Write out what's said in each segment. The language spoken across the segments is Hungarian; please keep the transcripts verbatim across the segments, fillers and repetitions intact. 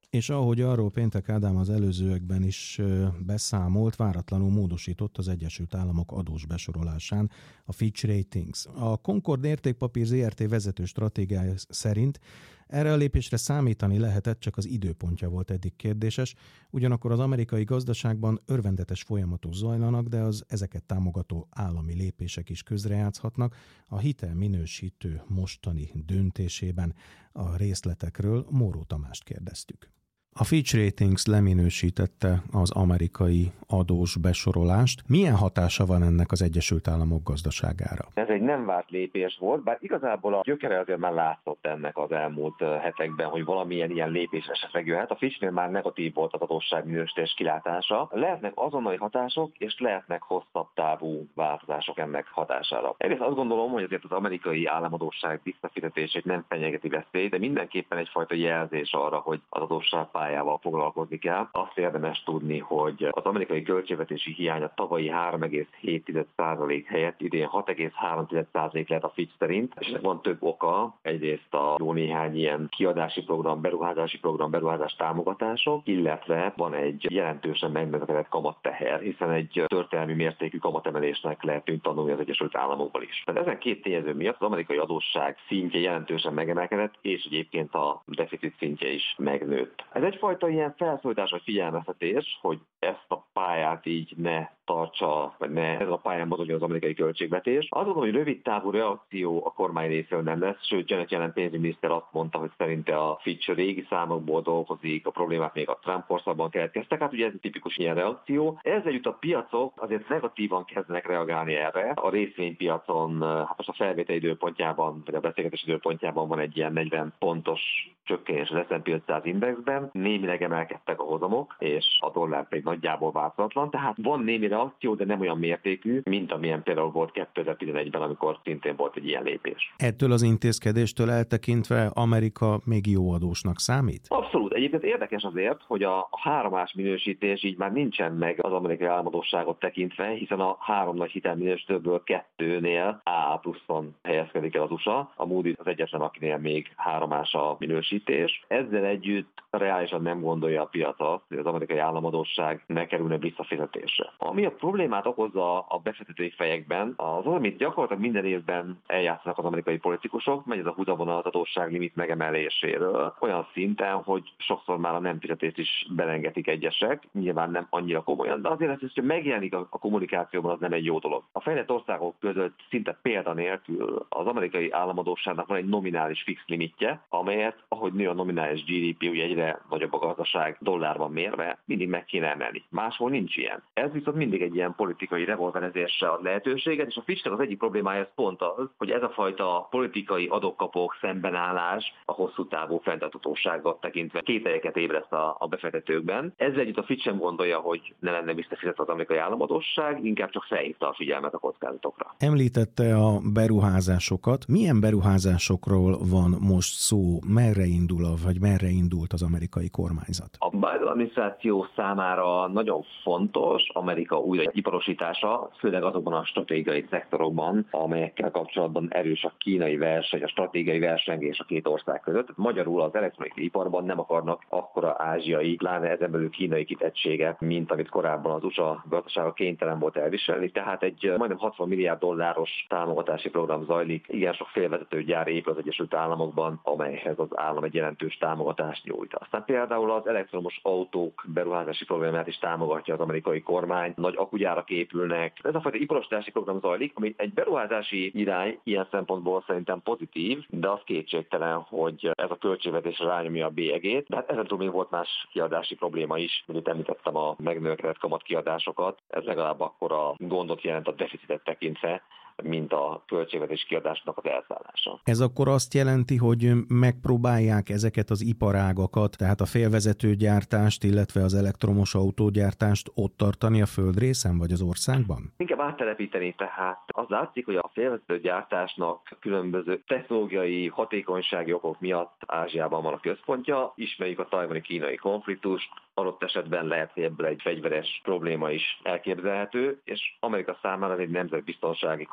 És ahogy arról Péntek Ádám az előzőekben is beszámolt, váratlanul módosított az Egyesült Államok adós besorolásán a Fitch Ratings. A Concord Értékpapír zé er té vezető stratégiája szerint erre a lépésre számítani lehetett, csak az időpontja volt eddig kérdéses, ugyanakkor az amerikai gazdaságban örvendetes folyamatok zajlanak, de az ezeket támogató állami lépések is közrejátszhatnak a hitelminősítő mostani döntésében. A részletekről Móró Tamást kérdeztük. A Fitch Ratings leminősítette az amerikai adós besorolást. Milyen hatása van ennek az Egyesült Államok gazdaságára? Ez egy nem várt lépés volt, bár igazából a gyökere azért már látszott ennek az elmúlt hetekben, hogy valamilyen ilyen lépés esetleg jöhet. A Fitchnél már negatív volt az adósságminősítés kilátása. Lehetnek azonnali hatások, és lehetnek hosszabb távú változások ennek hatására. Egyrészt azt gondolom, hogy azért az amerikai államadósság visszafizetését nem fenyegeti veszély, de mindenképpen egyfajta jelzés arra, hogy az adósság pályával foglalkozni kell. Azt érdemes tudni, hogy az amerikai költségvetési hiány a tavalyi három egész hét százalék helyett idén hat egész három százalék lehet a Fitch szerint, és ennek van több oka. Egyrészt a jó néhány ilyen kiadási program, beruházási program, beruházás támogatások, illetve van egy jelentősen megnövekedett kamatteher, hiszen egy történelmi mértékű kamatemelésnek lehetünk tanulni az Egyesült Államokban is. Tehát ezen két tényező miatt az amerikai adósság szintje jelentősen megemelkedett, és egyébként a deficit szintje is megnőtt. Ez egyfajta ilyen felszólítás vagy figyelmeztetés, hogy ezt a pályát így ne tartsa, vagy ne ez a pályán mozogjon az amerikai költségvetés. Azt gondolom, hogy rövid távú reakció a kormány részéről nem lesz, sőt, Janet Yellen pénzügyminiszter azt mondta, hogy szerinte a Fitch régi számokból dolgozik, a problémák még a Trump korszakban keletkeztek, hát ugye ez egy tipikus ilyen reakció. Ezzel együtt a piacok azért negatívan kezdenek reagálni erre. A részvénypiacon, hát most a felvétel időpontjában, vagy a beszélgetés időpontjában van egy ilyen negyven pontos csökkenés az es and pé ötszáz indexben, némileg emelkedtek a hozamok, és a dollár pedig nagyjából változatlan, tehát van némi reakció, de nem olyan mértékű, mint amilyen például volt kétezer-tizenegyben, amikor szintén volt egy ilyen lépés. Ettől az intézkedéstől eltekintve Amerika még jó adósnak számít? Abszolút. Egyébként érdekes azért, hogy a háromás minősítés így már nincsen meg az amerikai államadósságot tekintve, hiszen a három nagy hitelminősítőből kettőnél á á pluszon helyezkedik el az u es á. A Moody's az egyetlen, akinél még háromás a minősítés. Ezzel együtt reálisan nem gondolja a piac azt, hogy az amerikai államadósság ne kerülne visszafizetésre. Ami a problémát okozza a befektetői fejekben, az az, amit gyakorlatilag minden évben eljátszanak az amerikai politikusok, megy ez a húzavona az adósságlimit megemeléséről, olyan szinten, hogy sokszor már a nem fizetést is belengetik egyesek, nyilván nem annyira komolyan, de azért ez, hogy megjelenik a kommunikációban, az nem egy jó dolog. A fejlett országok között szinte példa nélkül az amerikai államadósságnak van egy nominális fix limitje, amelyet, ahogy nő a nominális gé dé pé, ugye egyre nagyobb a gazdaság dollárban mérve, mindig meg kéne emelni. Máshol nincs ilyen. Ez viszont mindig egy ilyen politikai revolverezésre ad lehetőséget, és a Fitchnek az egyik problémája ez pont az, hogy ez a fajta politikai adok-kapok szembenállás a hosszú távú fenntarthatóságot tekintve kételyeket ébreszt a, a befektetőkben. Ezzel együtt a Fitch sem gondolja, hogy ne lenne visszafizetve az amerikai államadósság, inkább csak felhívta a figyelmet a kockázatokra. Említette a beruházásokat. Milyen beruházásokról van most szó? Merre indul, vagy merre indult az amerikai kormányzat? A Biden adminisztráció számára nagyon fontos Amerika újraiparosítása, főleg azokban a stratégiai szektorokban, amelyekkel kapcsolatban erős a kínai verseny, a stratégiai versengés a két ország között. Magyarul az elektronikai iparban nem akarnak akkora ázsiai, pláne ezen belül kínai kitettséget, mint amit korábban az u es á gazdasága kénytelen volt elviselni. Tehát egy majdnem hatvan milliárd dolláros támogatási program zajlik. Igen sok félvezető gyár épül az Egyesült Államokban, amelyhez az állam egy jelentős támogatást nyújt. Aztán például az elektromos autók beruházási programját is támogatja az amerikai kormány. Nagy akugyárak épülnek. Ez a fajta iparosítási program zajlik, ami egy beruházási irány ilyen szempontból szerintem pozitív, de az kétségtelen, hogy ez a költségvetésre rányomja a bélyegét. De hát ezen túl még volt más kiadási probléma is, mint említettem a megnövekedett kamatkiadásokat. Ez legalább akkora gondot jelent a deficitet tekintve, mint a költségvetés kiadásnak az elszállása. Ez akkor azt jelenti, hogy megpróbálják ezeket az iparágakat, tehát a félvezetőgyártást, illetve az elektromos autógyártást ott tartani a földrészen vagy az országban? Inkább áttelepíteni, tehát az látszik, hogy a félvezetőgyártásnak különböző technológiai hatékonysági okok miatt Ázsiában van a központja. Ismerjük a tajvani-kínai konfliktust, adott esetben lehet, hogy ebből egy fegyveres probléma is elképzelhető, és Amerika számára ez egy nemzetbiztonsági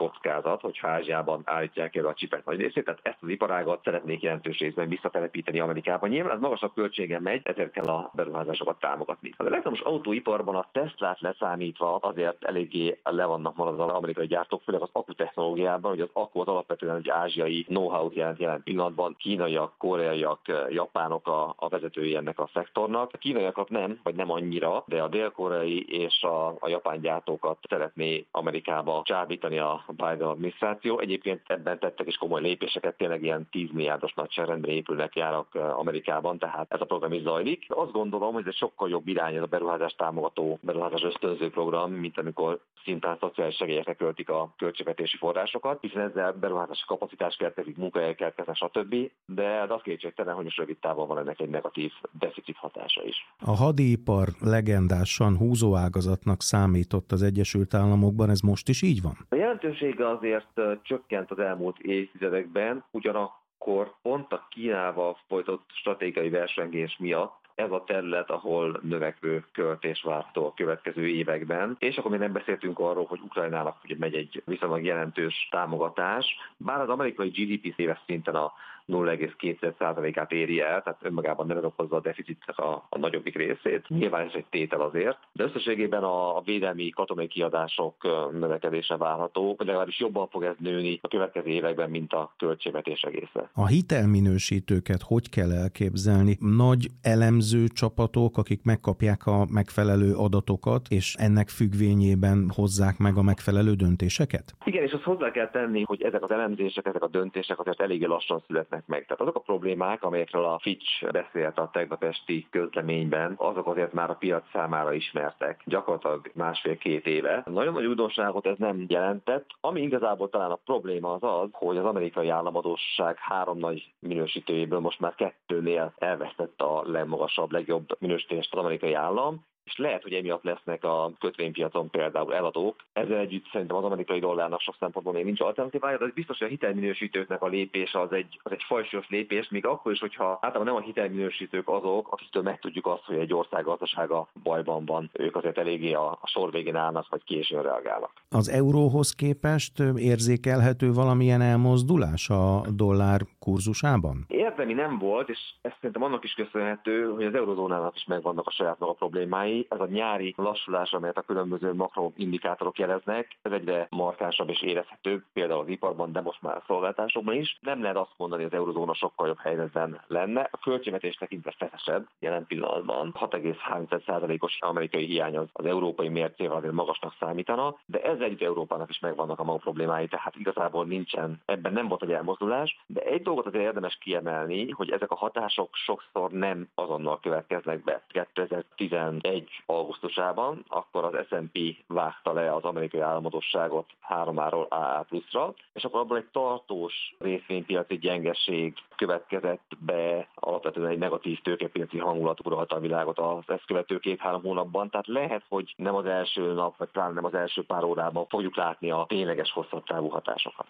kockázat, hogy Ázsiában állítják elő a csipek nagy részét, tehát ezt az iparágat szeretnék jelentős részben visszatelepíteni Amerikába. Nyilván ez magasabb költségen megy, ezért kell a beruházásokat támogatni. Az elektromos autóiparban a Teslát leszámítva azért eléggé le vannak maradva az amerikai gyártók, főleg az akku technológiában, hogy az akku az alapvetően egy ázsiai know-how-t jelent jelen pillanatban. Kínaiak, koreaiak, japánok a, a vezetői ennek a szektornak. A kínaiakat nem, vagy nem annyira, de a dél-koreai és a, a japán gyártókat szeretné Amerikába csábítani a Biden adminisztráció. Egyébként ebben tettek is komoly lépéseket, tényleg ilyen tíz milliárdos nagyságrendben épülnek járak Amerikában, tehát ez a program is zajlik. Azt gondolom, hogy ez egy sokkal jobb irány ez a beruházás támogató, beruházás ösztönző program, mint amikor szintén szociális segélyekre költik a költségvetési forrásokat, hiszen ezzel beruházási kapacitás keletkezik, munkahelyek keletkeznek, stb. De az kétségtelen, hogy most rövid távon van ennek egy negatív deficit hatása is. A hadipar legendásan húzóágazatnak számított az Egyesült Államokban, ez most is így van? A jelentősége azért csökkent az elmúlt évtizedekben, ugyanakkor pont a Kínával folytatott stratégiai versengés miatt ez a terület, ahol növekvő költés várható a következő években. És akkor még nem beszéltünk arról, hogy Ukrajnának ugye megy egy viszonylag jelentős támogatás, bár az amerikai gé dé pé éves szinten a nulla egész két százalékát éri el, tehát önmagában nem okozza a deficitnek a, a nagyobbik részét. Nyilván ez egy tétel azért, de összességében a, a védelmi katonai kiadások növekedése várható, vagy legalábbis jobban fog ez nőni a következő években, mint a költségvetés egésze. A hitelminősítőket hogy kell elképzelni? Nagy elemző csapatok, akik megkapják a megfelelő adatokat, és ennek függvényében hozzák meg a megfelelő döntéseket? Igen, és azt hozzá kell tenni, hogy ezek az elemzések, ezek a döntések azért eléggé lassan születnek meg. Tehát azok a problémák, amelyekről a Fitch beszélt a tegnap esti közleményben, azok azért már a piac számára ismertek, gyakorlatilag másfél-két éve. Nagyon nagy újdonságot ez nem jelentett. Ami igazából talán a probléma az az, hogy az amerikai államadósság három nagy minősítőjéből most már kettőnél elvesztett a legmagasabb, legjobb minősítést az amerikai állam, és lehet, hogy emiatt lesznek a kötvénypiacon például eladók. Ezzel együtt szerintem az amerikai dollárnak sok szempontból még nincs alternatívája, de ez biztos, hogy a hitelminősítőknek a lépése az egy, az egy fajsúlyos lépés, még akkor is, hogyha általában nem a hitelminősítők azok, akiktől megtudjuk azt, hogy egy ország gazdasága bajban van, ők azért eléggé a, a sor végén állnak, vagy későn reagálnak. Az euróhoz képest érzékelhető valamilyen elmozdulás a dollár kurzusában? Érdemi nem volt, és ez szerintem annak is köszönhető, hogy az eurozónának is megvannak a saját maga problémái. Ez a nyári lassulás, amelyet a különböző makroindikátorok jeleznek, ez egyre markánsabb és érezhető, például az iparban, de most már a szolgáltatásokban is. Nem lehet azt mondani, hogy az eurozóna sokkal jobb helyzetben lenne. A költségvetés tekintve feszesebb jelen pillanatban. hat egész három százalékos amerikai hiány az, az európai mércével azért magasnak számítana, de ez együtt Európának is megvannak a maga problémái, tehát igazából nincsen, ebben nem volt egy elmozdulás, de egy dolgot azért érdemes kiemelni, hogy ezek a hatások sokszor nem azonnal következnek be. kétezer-tizenegy augusztusában, akkor az es and pé vágta le az amerikai államadósságot háromáról á á pluszra, és akkor abból egy tartós részvénypiaci gyengeség következett be, alapvetően egy negatív tőkepiaci hangulat uralta a világot az ezt követő két-három hónapban, tehát lehet, hogy nem az első nap, vagy talán nem az első pár órában fogjuk látni a tényleges hosszabb távú hatásokat.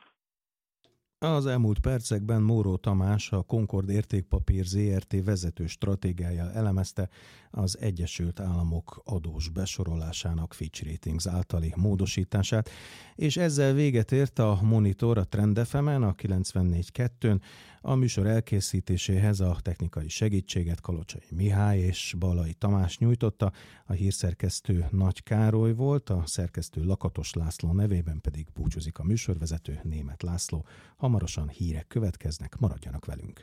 Az elmúlt percekben Móró Tamás, a Concord Értékpapír zé er té vezető stratégiája elemezte az Egyesült Államok adós besorolásának Fitch Ratings általi módosítását, és ezzel véget ért a Monitor a Trend ef emen, a kilencvennégy kettőn. A műsor elkészítéséhez a technikai segítséget Kalocsai Mihály és Balai Tamás nyújtotta, a hírszerkesztő Nagy Károly volt, a szerkesztő Lakatos László nevében pedig búcsúzik a műsorvezető Németh László. Hamarosan hírek következnek, maradjanak velünk.